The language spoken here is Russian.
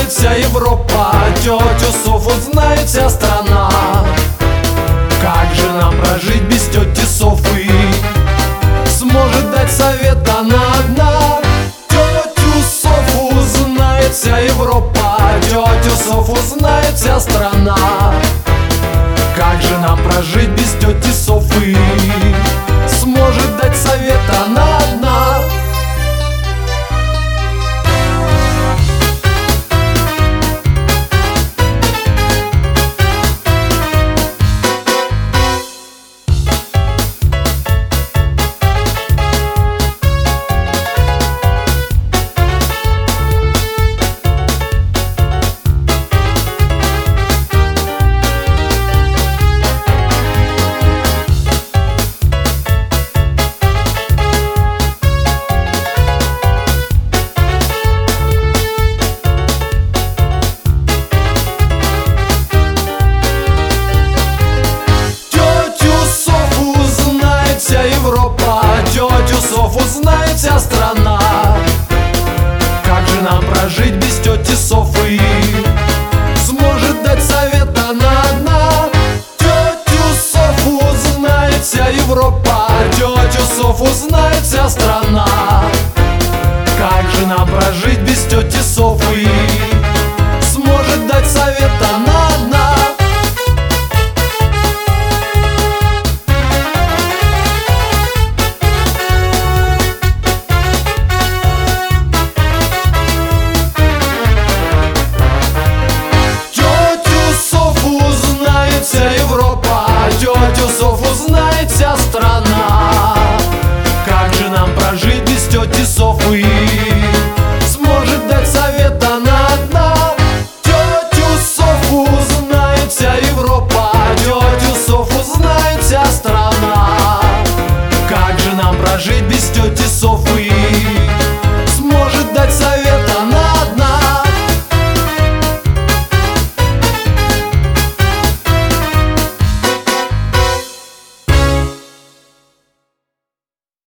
знает вся Европа, тетю Софу знает вся страна. Как же нам прожить без тети Софы? Сможет дать совет она одна. Тетю Софу знает вся Европа, тетю Софу знает вся страна. Как же нам прожить без тети Софы? Сможет дать совет она одна. Вся Европа, тетю Софу знает вся страна. Как же нам прожить без тети Софы? Сможет дать совет она одна. Тетю Софу знает вся Европа, тетю Софу знает вся страна. Как же нам прожить без тети Софы?